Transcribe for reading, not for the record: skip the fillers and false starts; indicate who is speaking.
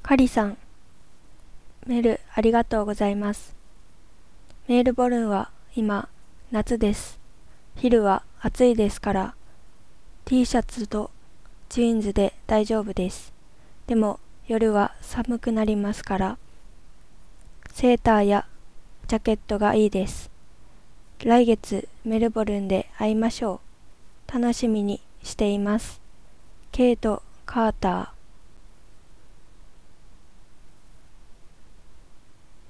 Speaker 1: カリさん、メールありがとうございます。メルボルンは今、夏です。昼は暑いですから、T シャツとジーンズで大丈夫です。でも夜は寒くなりますから、セーターやジャケットがいいです。来月メルボルンで会いましょう。楽しみにしています。ケイト・カーター。